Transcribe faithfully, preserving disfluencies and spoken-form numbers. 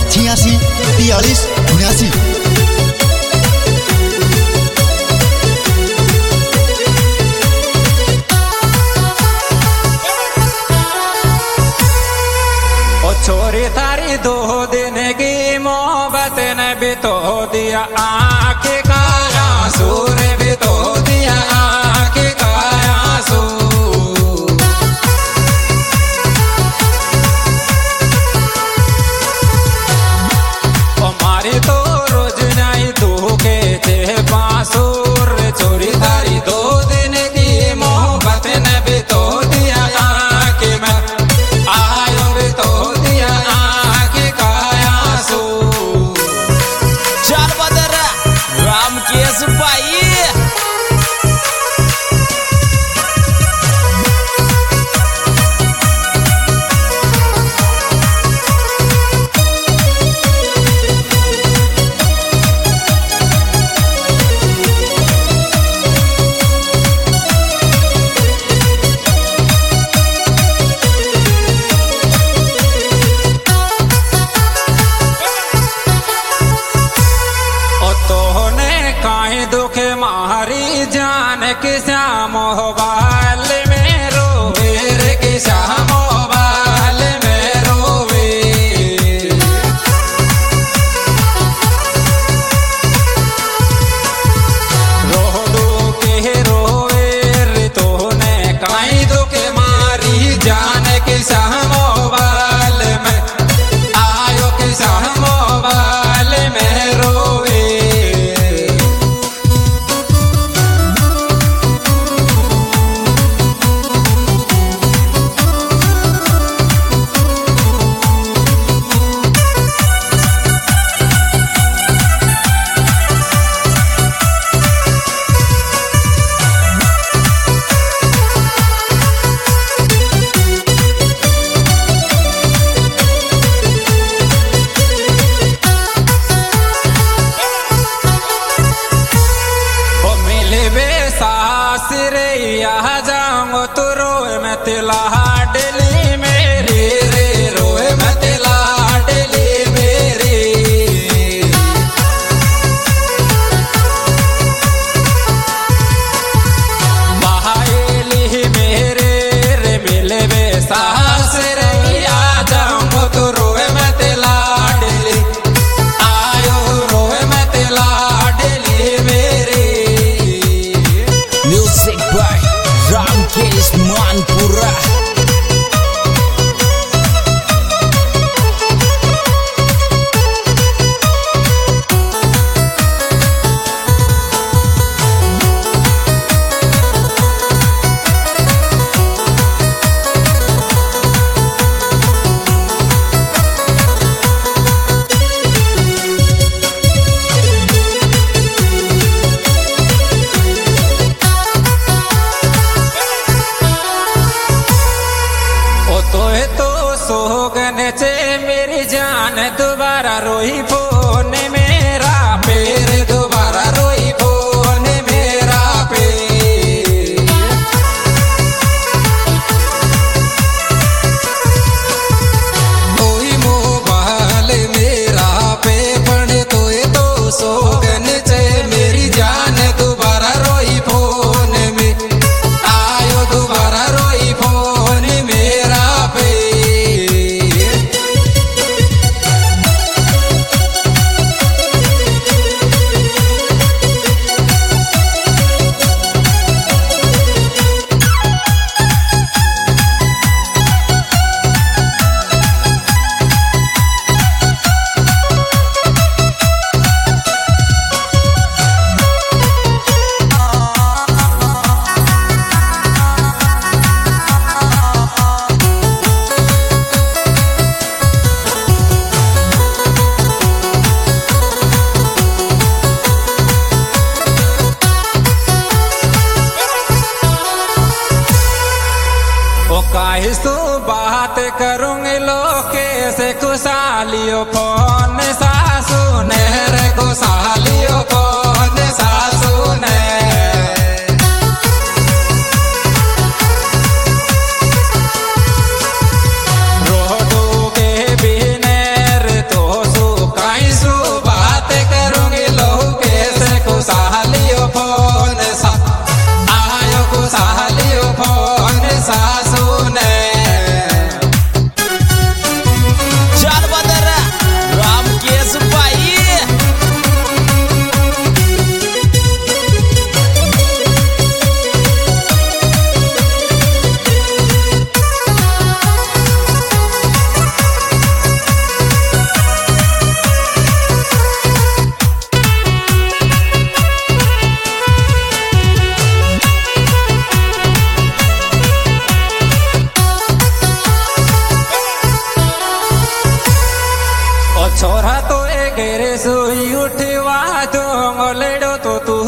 छियासी तियालीस उन्यासी। छोरी तारी दो दिन की मोहब्बत ने भी तो दिया आँख का आंसू ने भी तो दिया आँख का आंसू। हमारी तो रोज नहीं धोखे थे बांसुर। छोरी तारी दो दिन की मोहब्बत ने भी तो दिया आँख में आयो भी तो किसा मोबाइल में रोवे रे किसा मोबाइल में रोवे। रो दो के रोवे रे तोने काई दो के मारी जान किसा मोबाइल में आयो किसा मोबाइल में रोवे। यहाँ जाऊंगो तो रोए मैं तिला डली मेरी रे रोए मैं तिला डली मेरी। बहाली मेरे रे मिले वे सास रे। यहाँ जाऊंगो तो रोए मैं तिला डली आयो रोए मैं तिला डली मेरी। Music by Ramkesh Manpura. सोगन चे मेरी जान दोबारा रोई फोन मेरा पेर दोबारा रोई फोन मेरा पे। कोई मोबाइल मेरा पे बने तो तो सोगन चे मेरी जान दोबारा रोई फोन में आयो दोबारा रोई फोन मेरा पे। काहे सो बात करूंगी लोके से खुशालियो फोन सासू ने रे खुशालियो फोन सासू ने। रोडो के बिने रे तो सो सासू ने चाल बदर रामकेश भाई छोरा तो ए घेरे सोई उठवा दो लेडो तो तू